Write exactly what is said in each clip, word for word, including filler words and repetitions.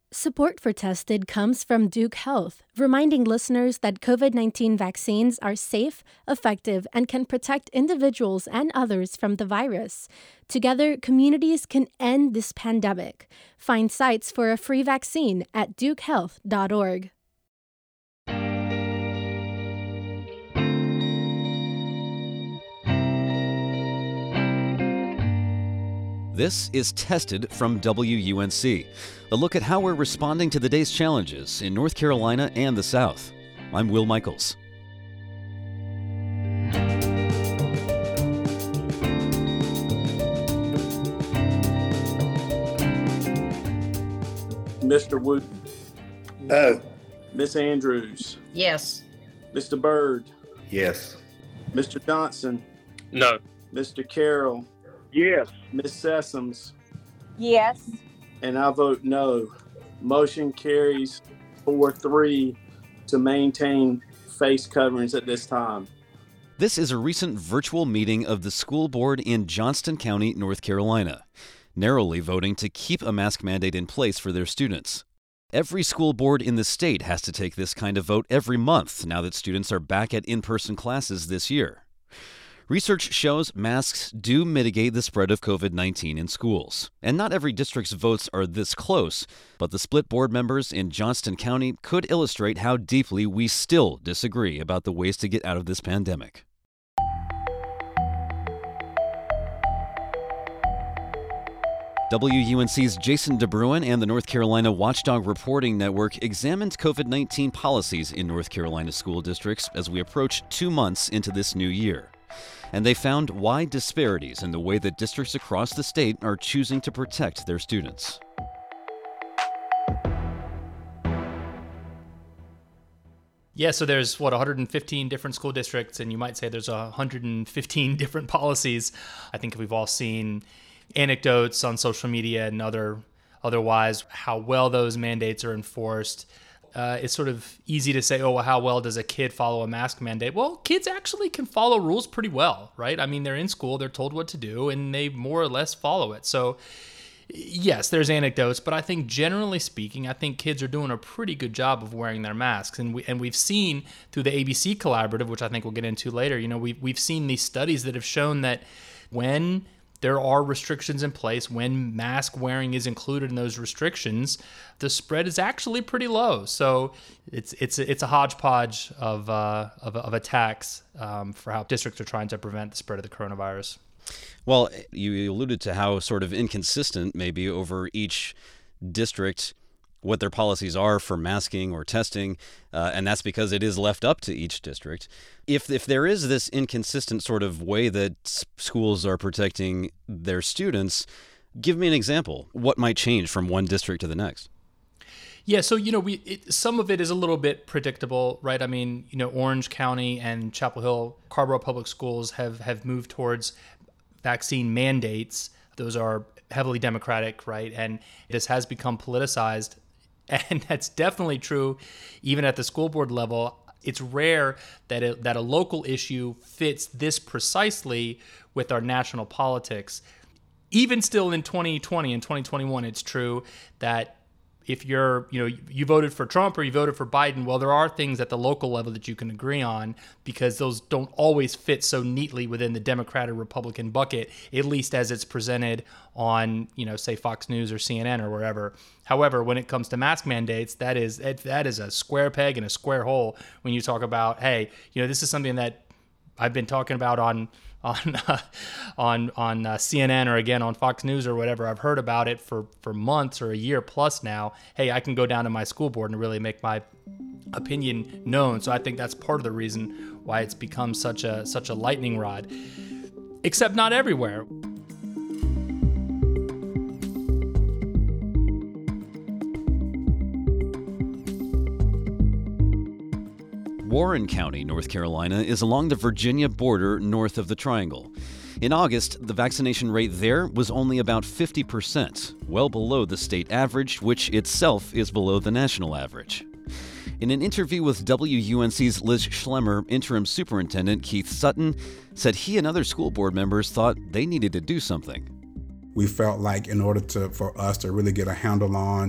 Support for Tested comes from Duke Health, reminding listeners that COVID nineteen vaccines are safe, effective, and can protect individuals and others from the virus. Together, communities can end this pandemic. Find sites for a free vaccine at duke health dot org. This is Tested from W U N C, a look at how we're responding to the day's challenges in North Carolina and the South. I'm Will Michaels. Mister Wooten. No. Miss Andrews. Yes. Mister Byrd. Yes. Mister Johnson. No. Mister Carroll. Yes. Miss Sessoms. Yes. And I vote no. Motion carries four three to maintain face coverings at this time. This is a recent virtual meeting of the school board in Johnston County, North Carolina, narrowly voting to keep a mask mandate in place for their students. Every school board in the state has to take this kind of vote every month now that students are back at in-person classes this year. Research shows masks do mitigate the spread of COVID nineteen in schools. And not every district's votes are this close, but the split board members in Johnston County could illustrate how deeply we still disagree about the ways to get out of this pandemic. W U N C's Jason DeBruin and the North Carolina Watchdog Reporting Network examined COVID nineteen policies in North Carolina school districts as we approach two months into this new year. And they found wide disparities in the way that districts across the state are choosing to protect their students. Yeah, so there's, what, one hundred fifteen different school districts, and you might say there's one hundred fifteen different policies. I think we've all seen anecdotes on social media and other otherwise how well those mandates are enforced. Uh, it's sort of easy to say, oh, well, how well does a kid follow a mask mandate? Well, kids actually can follow rules pretty well, right? I mean, they're in school, they're told what to do, and they more or less follow it. So, yes, there's anecdotes, but I think generally speaking, I think kids are doing a pretty good job of wearing their masks. And we and we've seen through the A B C Collaborative, which I think we'll get into later, you know, we've we've seen these studies that have shown that when there are restrictions in place, when mask wearing is included in those restrictions, the spread is actually pretty low. So it's it's it's a hodgepodge of uh, of, of attacks um, for how districts are trying to prevent the spread of the coronavirus. Well, you alluded to how sort of inconsistent maybe over each district what their policies are for masking or testing, uh, and that's because it is left up to each district. If if there is this inconsistent sort of way that s- schools are protecting their students, give me an example. What might change from one district to the next? Yeah, so, you know, we it, some of it is a little bit predictable, right? I mean, you know, Orange County and Chapel Hill, Carrboro Public Schools have, have moved towards vaccine mandates. Those are heavily Democratic, right? And this has become politicized. And that's definitely true even at the school board level. It's rare that it, that a local issue fits this precisely with our national politics. Even still in twenty twenty and twenty twenty-one, it's true that if you're, you know, you voted for Trump or you voted for Biden, well, there are things at the local level that you can agree on because those don't always fit so neatly within the Democrat or Republican bucket, at least as it's presented on, you know, say Fox News or C N N or wherever. However, when it comes to mask mandates, that is that is a square peg in a square hole when you talk about, hey, you know, this is something that I've been talking about on on uh, on on uh, C N N or again on Fox News or whatever. I've heard about it for, for months or a year plus now. Hey, I can go down to my school board and really make my opinion known. So I think that's part of the reason why it's become such a such a lightning rod. Except not everywhere. Warren County, North Carolina, is along the Virginia border north of the Triangle. In August, the vaccination rate there was only about fifty percent, well below the state average, which itself is below the national average. In an interview with W U N C's Liz Schlemmer, interim superintendent Keith Sutton said he and other school board members thought they needed to do something. We felt like in order to for us to really get a handle on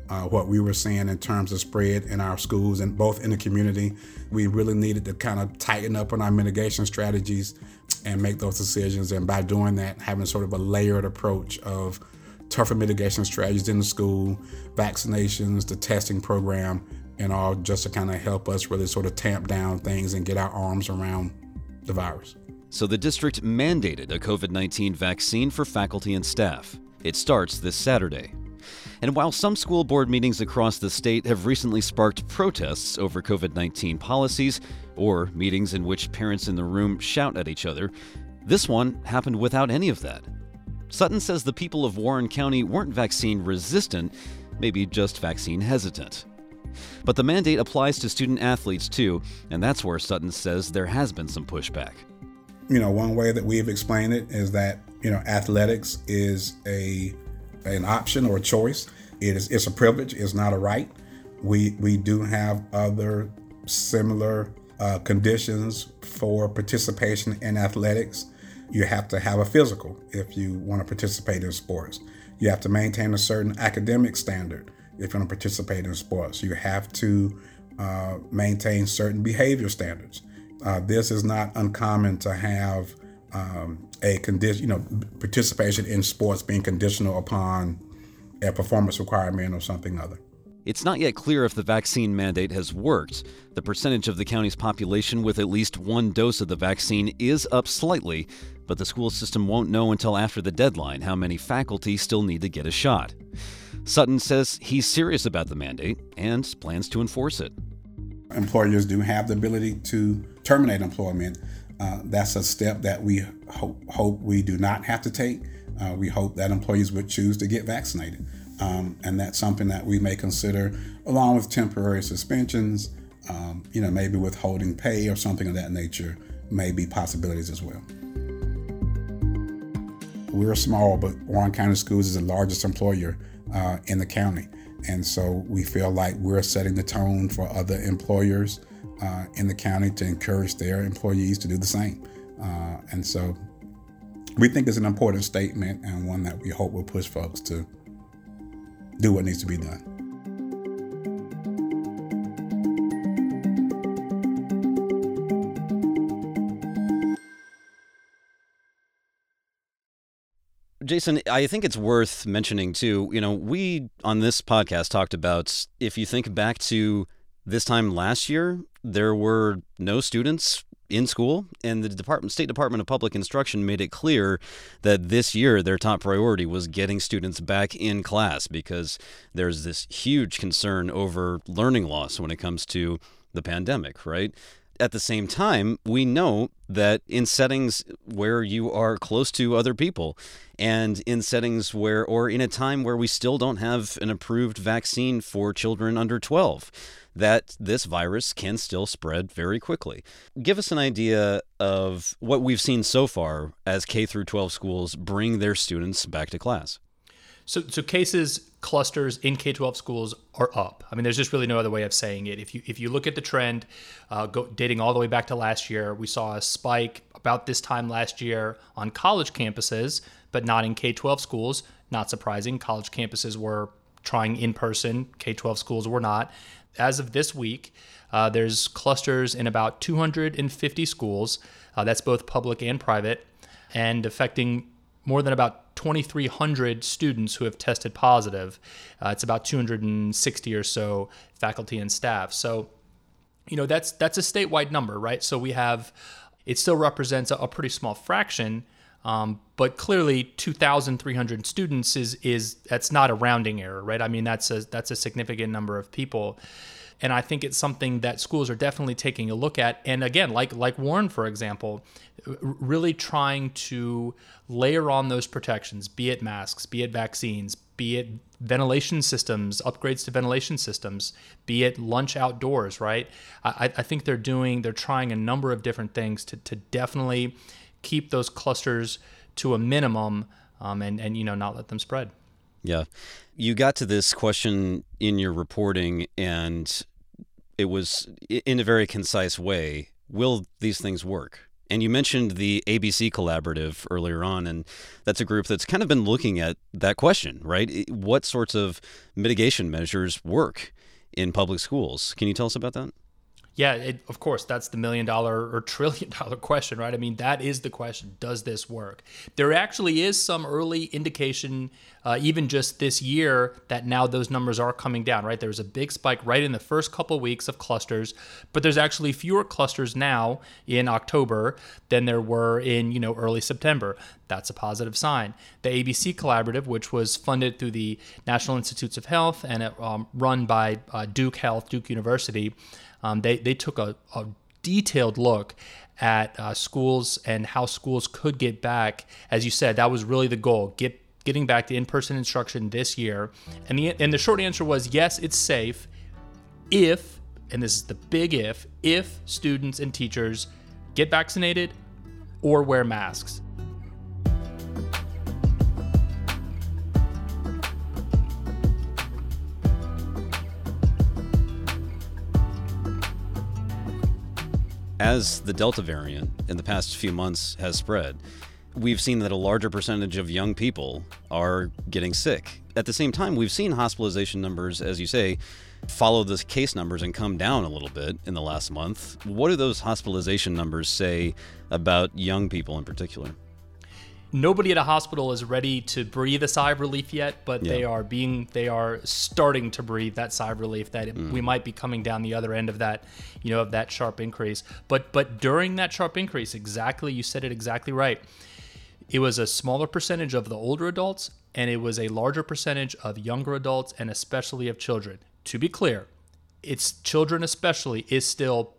uh, what we were seeing in terms of spread in our schools and both in the community. We really needed to kind of tighten up on our mitigation strategies and make those decisions. And by doing that, having sort of a layered approach of tougher mitigation strategies in the school, vaccinations, the testing program, and all just to kind of help us really sort of tamp down things and get our arms around the virus. So the district mandated a COVID nineteen vaccine for faculty and staff. It starts this Saturday. And while some school board meetings across the state have recently sparked protests over COVID nineteen policies or meetings in which parents in the room shout at each other, this one happened without any of that. Sutton says the people of Warren County weren't vaccine resistant, maybe just vaccine hesitant. But the mandate applies to student athletes too, and that's where Sutton says there has been some pushback. You know, one way that we've explained it is that, you know, athletics is a an option or a choice. It is it's a privilege, it's not a right. We we do have other similar uh, conditions for participation in athletics. You have to have a physical if you want to participate in sports. You have to maintain a certain academic standard if you want to participate in sports. You have to uh, maintain certain behavior standards. Uh, this is not uncommon to have um, a condition, you know, participation in sports being conditional upon a performance requirement or something other. It's not yet clear if the vaccine mandate has worked. The percentage of the county's population with at least one dose of the vaccine is up slightly, but the school system won't know until after the deadline how many faculty still need to get a shot. Sutton says he's serious about the mandate and plans to enforce it. Employers do have the ability to terminate employment. Uh, that's a step that we hope, hope we do not have to take. Uh, we hope that employees would choose to get vaccinated. Um, and that's something that we may consider along with temporary suspensions, um, you know, maybe withholding pay or something of that nature may be possibilities as well. We're small, but Warren County Schools is the largest employer uh, in the county. And so we feel like we're setting the tone for other employers uh, in the county to encourage their employees to do the same. Uh, and so we think it's an important statement and one that we hope will push folks to do what needs to be done. Jason, I think it's worth mentioning too, you know, we on this podcast talked about if you think back to this time last year, there were no students in school, and the Department, State Department of Public Instruction made it clear that this year their top priority was getting students back in class because there's this huge concern over learning loss when it comes to the pandemic, right? At the same time, we know that in settings where you are close to other people and in settings where, or in a time where we still don't have an approved vaccine for children under twelve, that this virus can still spread very quickly. Give us an idea of what we've seen so far as K through twelve schools bring their students back to class. So, so cases, clusters in K twelve schools are up. I mean, there's just really no other way of saying it. If you if you look at the trend, uh, go, dating all the way back to last year, we saw a spike about this time last year on college campuses, but not in K twelve schools. Not surprising. College campuses were trying in person. K twelve schools were not. As of this week, uh, there's clusters in about two hundred fifty schools. Uh, that's both public and private, and affecting more than about twenty-three hundred students who have tested positive. Uh, it's about two hundred sixty or so faculty and staff. So, you know, that's that's a statewide number, right? So we have, it still represents a, a pretty small fraction, um, but clearly two thousand three hundred students is is that's not a rounding error, right? I mean, that's a that's a significant number of people. And I think it's something that schools are definitely taking a look at. And again, like like Warren, for example, really trying to layer on those protections, be it masks, be it vaccines, be it ventilation systems, upgrades to ventilation systems, be it lunch outdoors, right? I, I think they're doing, they're trying a number of different things to, to definitely keep those clusters to a minimum um, and, and, you know, not let them spread. Yeah. You got to this question in your reporting, and it was in a very concise way. Will these things work? And you mentioned the A B C Collaborative earlier on, and that's a group that's kind of been looking at that question, right? What sorts of mitigation measures work in public schools? Can you tell us about that? Yeah, it, of course, that's the million dollar or trillion dollar question, right? I mean, that is the question. Does this work? There actually is some early indication, uh, even just this year, that now those numbers are coming down, right? There was a big spike right in the first couple of weeks of clusters, but there's actually fewer clusters now in October than there were in, you know, early September. That's a positive sign. The A B C Collaborative, which was funded through the National Institutes of Health and it, um, run by uh, Duke Health, Duke University, Um, they, they took a, a detailed look at uh, schools and how schools could get back. As you said, that was really the goal, get getting back to in-person instruction this year. And the, and the short answer was, yes, it's safe if, and this is the big if, if students and teachers get vaccinated or wear masks. As the Delta variant in the past few months has spread, we've seen that a larger percentage of young people are getting sick. At the same time, we've seen hospitalization numbers, as you say, follow the case numbers and come down a little bit in the last month. What do those hospitalization numbers say about young people in particular? Nobody at a hospital is ready to breathe a sigh of relief yet, but yeah. they are being, they are starting to breathe that sigh of relief that mm. we might be coming down the other end of that, you know, of that sharp increase. But, but during that sharp increase, exactly, you said it exactly right. It was a smaller percentage of the older adults, and it was a larger percentage of younger adults, and especially of children. To be clear, it's children especially is still,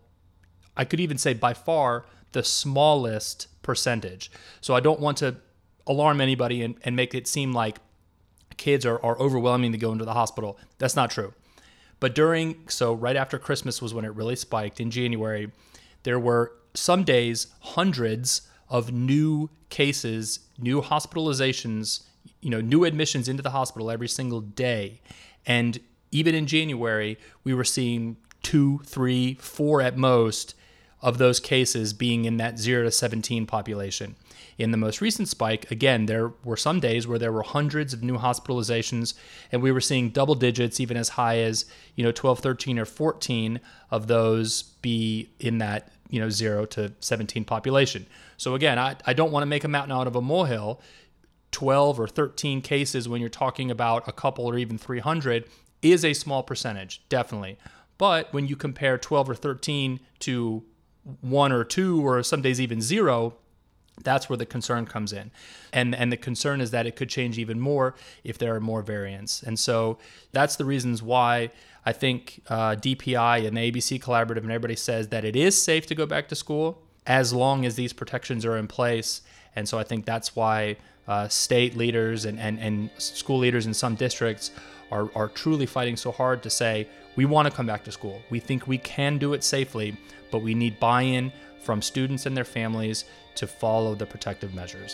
I could even say by far, the smallest percentage. So I don't want to alarm anybody and, and make it seem like kids are, are overwhelming to go into the hospital. That's not true. But during, so right after Christmas was when it really spiked in January, there were some days hundreds of new cases, new hospitalizations, you know, new admissions into the hospital every single day. And even in January, we were seeing two, three, four at most of those cases being in that zero to seventeen population. In the most recent spike, again, there were some days where there were hundreds of new hospitalizations, and we were seeing double digits, even as high as, you know, twelve, thirteen, or fourteen of those be in that, you know, zero to seventeen population. So again, I, I don't want to make a mountain out of a molehill. twelve or thirteen cases when you're talking about a couple or even three hundred is a small percentage, definitely. But when you compare twelve or thirteen to one or two, or some days even zero, that's where the concern comes in. And and the concern is that it could change even more if there are more variants. And so that's the reasons why I think uh, D P I and the A B C Collaborative and everybody says that it is safe to go back to school as long as these protections are in place. And so I think that's why uh, state leaders and, and, and school leaders in some districts are, are truly fighting so hard to say, we want to come back to school. We think we can do it safely, but we need buy-in from students and their families to follow the protective measures.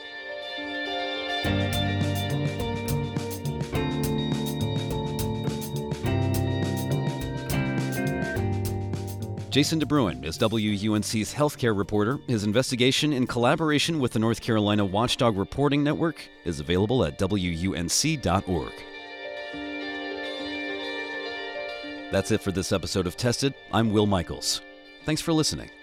Jason DeBruin is W U N C's healthcare reporter. His investigation, in collaboration with the North Carolina Watchdog Reporting Network, is available at W U N C dot org. That's it for this episode of Tested. I'm Will Michaels. Thanks for listening.